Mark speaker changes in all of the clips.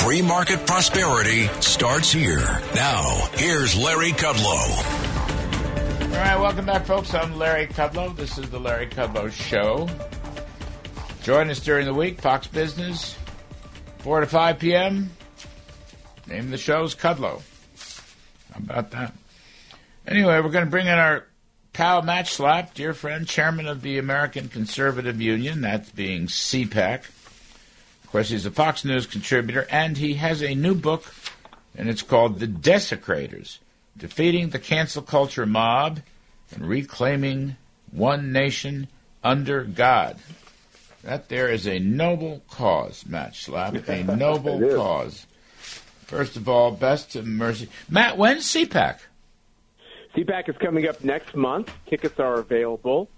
Speaker 1: Free market prosperity starts here. Now, here's Larry Kudlow.
Speaker 2: All right, welcome back, folks. I'm Larry Kudlow. This is the Larry Kudlow Show. Join us during the week, Fox Business, 4 to 5 p.m. Name of the show is Kudlow. How about that? Anyway, we're going to bring in our pal Matt Schlapp, dear friend, chairman of the American Conservative Union, that being CPAC. Of course, he's a Fox News contributor, and he has a new book, and it's called The Desecrators, Defeating the Cancel Culture Mob and Reclaiming One Nation Under God. That there is a noble cause, Matt Schlapp, a noble cause. First of all, best of mercy. Matt, when's CPAC?
Speaker 3: CPAC is coming up next month. Tickets are available.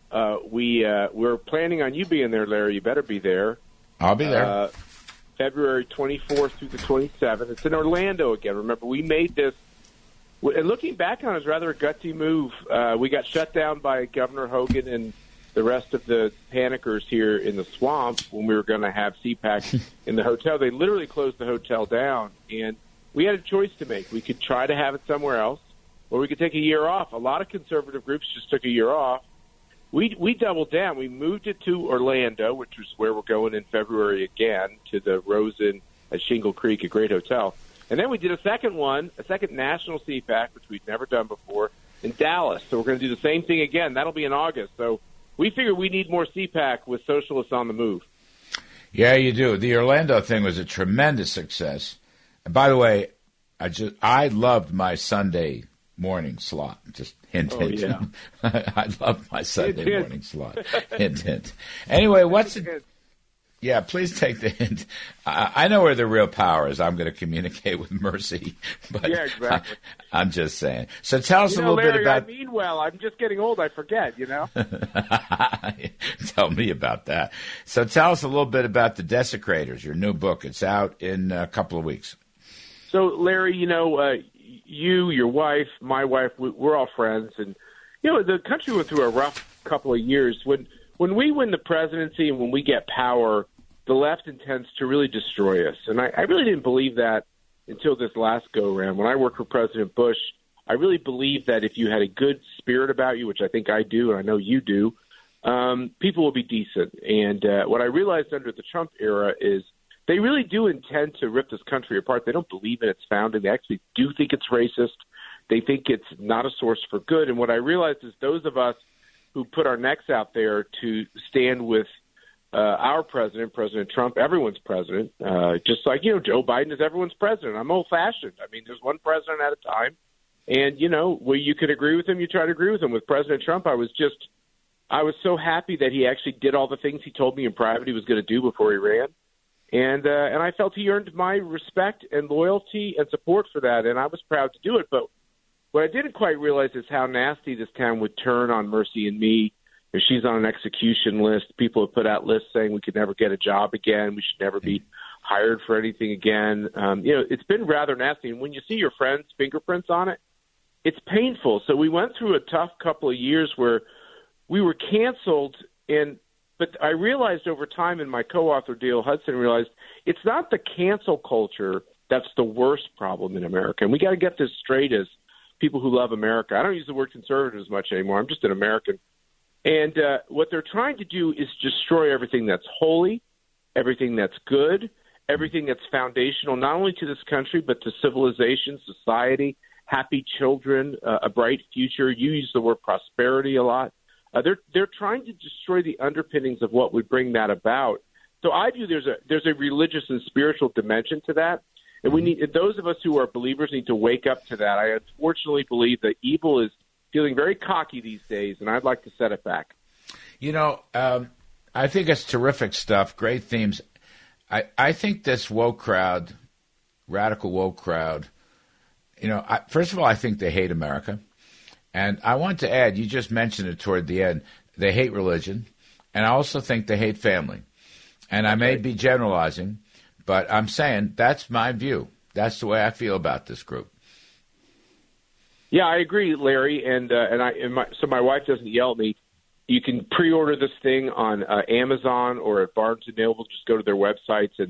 Speaker 3: We're planning on you being there, Larry. You better be there.
Speaker 2: I'll be there.
Speaker 3: February 24th through the 27th. It's in Orlando again. Remember, we made this, and looking back on it, it was rather a gutsy move. We got shut down by Governor Hogan and the rest of the panickers here in the swamp when we were going to have CPAC in the hotel. They literally closed the hotel down, and we had a choice to make. We could try to have it somewhere else, or we could take a year off. A lot of conservative groups just took a year off. We doubled down. We moved it to Orlando, which is where we're going in February again, to the Rosen at Shingle Creek, a great hotel. And then we did a second national CPAC, which we'd never done before, in Dallas. So we're going to do the same thing again. That'll be in August. So we figure we need more CPAC with socialists on the move.
Speaker 2: Yeah, you do. The Orlando thing was a tremendous success. And by the way, I loved my Sunday morning slot. Just hint, hint.
Speaker 3: Yeah.
Speaker 2: I love my Sunday morning slot. Hint, hint. Anyway, what's it? Yeah, please take the hint. I know where the real power is. I'm going to communicate with Mercy. But
Speaker 3: yeah, exactly.
Speaker 2: I'm just saying. So tell us a little
Speaker 3: Larry,
Speaker 2: bit about...
Speaker 3: I mean well. I'm just getting old. I forget,
Speaker 2: Tell me about that. So tell us a little bit about The Desecrators, your new book. It's out in a couple of weeks.
Speaker 3: So, Larry, you, your wife, my wife, we're all friends. And, the country went through a rough couple of years. When we win the presidency and when we get power, the left intends to really destroy us. And I really didn't believe that until this last go-around. When I worked for President Bush, I really believed that if you had a good spirit about you, which I think I do and I know you do, people will be decent. And what I realized under the Trump era is they really do intend to rip this country apart. They don't believe in its founding. They actually do think it's racist. They think it's not a source for good. And what I realized is those of us who put our necks out there to stand with our president, President Trump, everyone's president, just like, Joe Biden is everyone's president. I'm old-fashioned. I mean, there's one president at a time. And, where you could agree with him, you try to agree with him. With President Trump, I was so happy that he actually did all the things he told me in private he was going to do before he ran. And I felt he earned my respect and loyalty and support for that, and I was proud to do it. But what I didn't quite realize is how nasty this town would turn on Mercy and me. If she's on an execution list, people have put out lists saying we could never get a job again, we should never be hired for anything again. It's been rather nasty. And when you see your friends' fingerprints on it, it's painful. So we went through a tough couple of years where we were canceled, but I realized over time, and my co-author Dale Hudson realized, it's not the cancel culture that's the worst problem in America. And we got to get this straight as people who love America. I don't use the word conservative as much anymore. I'm just an American. And what they're trying to do is destroy everything that's holy, everything that's good, everything that's foundational, not only to this country, but to civilization, society, happy children, a bright future. You use the word prosperity a lot. They're trying to destroy the underpinnings of what would bring that about. So I view there's a religious and spiritual dimension to that, and we need those of us who are believers need to wake up to that. I unfortunately believe that evil is feeling very cocky these days, and I'd like to set it back.
Speaker 2: I think it's terrific stuff, great themes. I think this woke crowd, radical woke crowd, first of all, I think they hate America. And I want to add, you just mentioned it toward the end, they hate religion, and I also think they hate family. And I may be generalizing, but I'm saying that's my view. That's the way I feel about this group.
Speaker 3: Yeah, I agree, Larry. So my wife doesn't yell at me. You can pre-order this thing on Amazon or at Barnes & Noble. Just go to their websites, and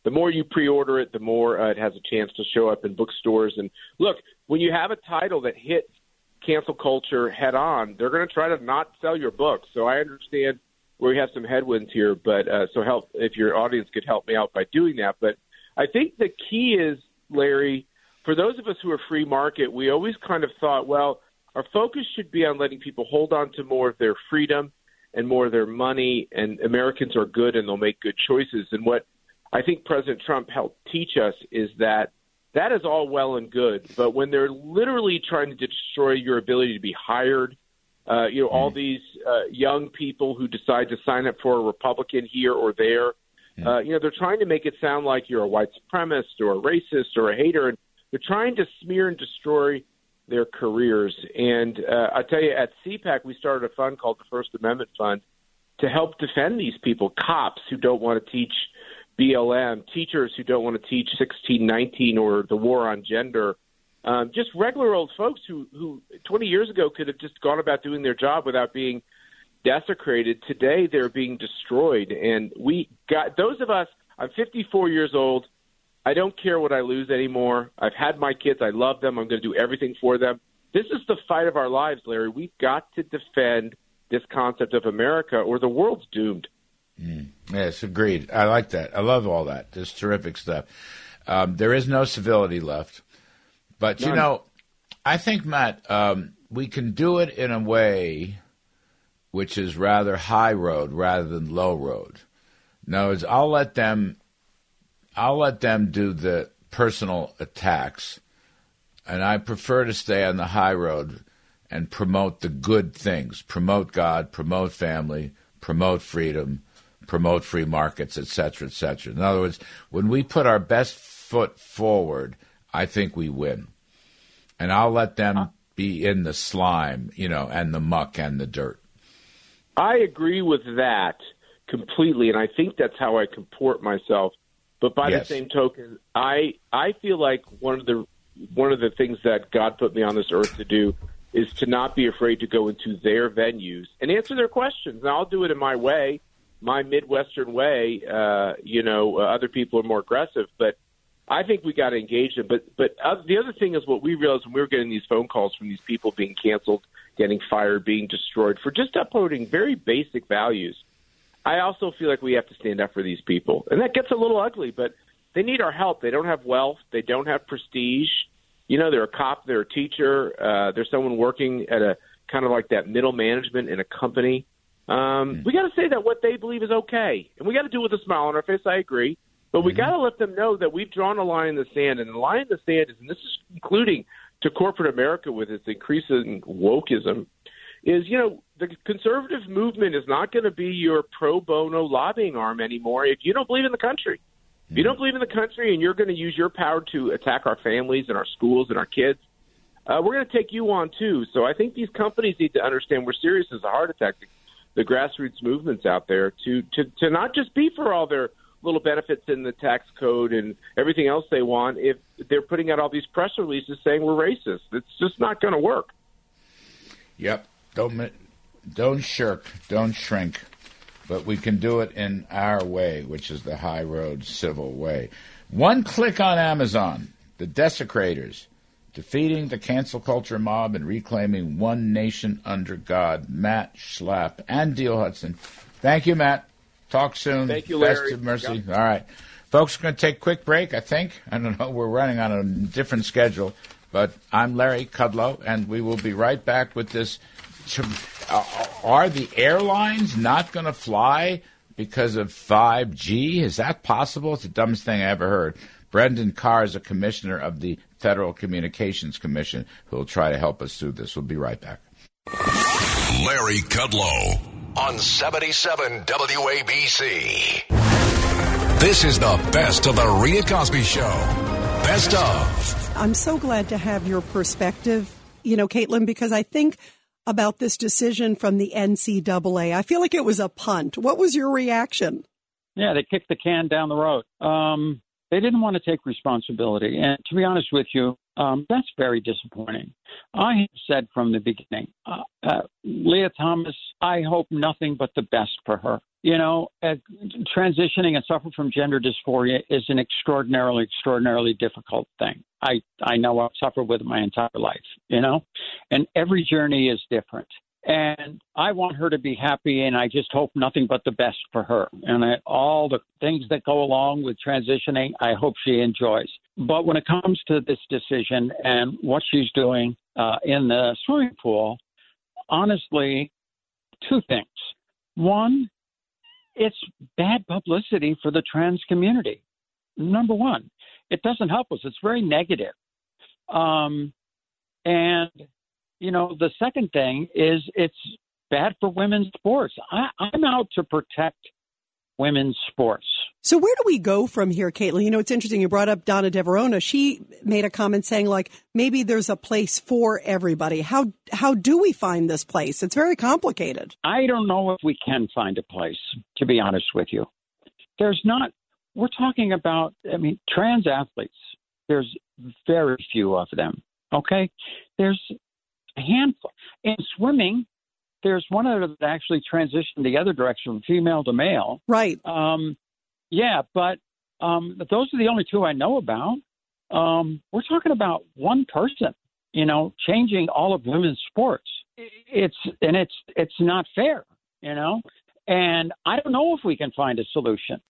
Speaker 3: the more you pre-order it, the more it has a chance to show up in bookstores. And look, when you have a title that hits cancel culture head on, they're going to try to not sell your book. So I understand we have some headwinds here, but so help if your audience could help me out by doing that. But I think the key is, Larry, for those of us who are free market, we always kind of thought, well, our focus should be on letting people hold on to more of their freedom and more of their money, and Americans are good and they'll make good choices. And what I think President Trump helped teach us is that that is all well and good, but when they're literally trying to destroy your ability to be hired, all these young people who decide to sign up for a Republican here or there, they're trying to make it sound like you're a white supremacist or a racist or a hater, and they're trying to smear and destroy their careers. And I tell you, at CPAC, we started a fund called the First Amendment Fund to help defend these people, cops who don't want to teach BLM, teachers who don't want to teach 1619 or the war on gender, just regular old folks who 20 years ago could have just gone about doing their job without being desecrated. Today, they're being destroyed. And we got those of us, I'm 54 years old. I don't care what I lose anymore. I've had my kids. I love them. I'm going to do everything for them. This is the fight of our lives, Larry. We've got to defend this concept of America or the world's doomed.
Speaker 2: Yes, agreed. I like that. I love all that. This terrific stuff. There is no civility left. But,
Speaker 3: None.
Speaker 2: I think, Matt, we can do it in a way which is rather high road rather than low road. In other words, I'll let them do the personal attacks, and I prefer to stay on the high road and promote the good things, promote God, promote family, promote freedom, promote free markets, et cetera, et cetera. In other words, when we put our best foot forward, I think we win. And I'll let them be in the slime, and the muck and the dirt.
Speaker 3: I agree with that completely, and I think that's how I comport myself. But by the same token, I feel like one of the things that God put me on this earth to do is to not be afraid to go into their venues and answer their questions. And I'll do it in my way, my Midwestern way. Other people are more aggressive, but I think we got to engage them. But the other thing is what we realized when we were getting these phone calls from these people being canceled, getting fired, being destroyed for just upholding very basic values. I also feel like we have to stand up for these people. And that gets a little ugly, but they need our help. They don't have wealth. They don't have prestige. They're a cop, they're a teacher, they're someone working at a kind of like that middle management in a company. We got to say that what they believe is okay. And we got to do it with a smile on our face, I agree. But we got to let them know that we've drawn a line in the sand. And the line in the sand is, and this is including to corporate America with its increasing wokeism, is, the conservative movement is not going to be your pro bono lobbying arm anymore if you don't believe in the country. If you don't believe in the country and you're going to use your power to attack our families and our schools and our kids, we're going to take you on too. So I think these companies need to understand we're serious as a heart attack, the grassroots movements out there, to not just be for all their little benefits in the tax code and everything else they want if they're putting out all these press releases saying we're racist. It's just not going to work.
Speaker 2: Yep. Don't shirk, don't shrink, but we can do it in our way, which is the high road civil way. One click on Amazon, The Desecrators, Defeating the Cancel Culture Mob and Reclaiming One Nation Under God, Matt Schlapp and Diehl Hudson. Thank you, Matt. Talk soon.
Speaker 3: Thank you, Larry.
Speaker 2: Best of mercy.
Speaker 3: Yep.
Speaker 2: All right. Folks, we're going to take a quick break, I think. I don't know. We're running on a different schedule. But I'm Larry Kudlow, and we will be right back with this. Are the airlines not going to fly because of 5G? Is that possible? It's the dumbest thing I ever heard. Brendan Carr is a commissioner of the Federal Communications Commission who will try to help us through this. We'll be right back.
Speaker 1: Larry Kudlow on 77 WABC. This is the best of the Rita Cosby Show. Best of.
Speaker 4: I'm so glad to have your perspective, Caitlin, because I think about this decision from the NCAA. I feel like it was a punt. What was your reaction?
Speaker 5: Yeah, they kicked the can down the road. They didn't want to take responsibility. And to be honest with you, that's very disappointing. I have said from the beginning, Leah Thomas, I hope nothing but the best for her. transitioning and suffering from gender dysphoria is an extraordinarily difficult thing. I know I've suffered with it my entire life, and every journey is different. And I want her to be happy, and I just hope nothing but the best for her. And all the things that go along with transitioning, I hope she enjoys. But when it comes to this decision and what she's doing in the swimming pool, honestly, two things. One, it's bad publicity for the trans community. Number one, it doesn't help us. It's very negative. The second thing is it's bad for women's sports. I'm out to protect women's sports.
Speaker 4: So where do we go from here, Caitlin? It's interesting. You brought up Donna DeVerona. She made a comment saying, like, maybe there's a place for everybody. How do we find this place? It's very complicated.
Speaker 5: I don't know if we can find a place, to be honest with you. There's not. We're talking about, trans athletes. There's very few of them, okay? There's a handful. In swimming, there's one that actually transitioned the other direction from female to male.
Speaker 4: Right.
Speaker 5: But those are the only two I know about. We're talking about one person, changing all of women's sports. It's not fair, and I don't know if we can find a solution.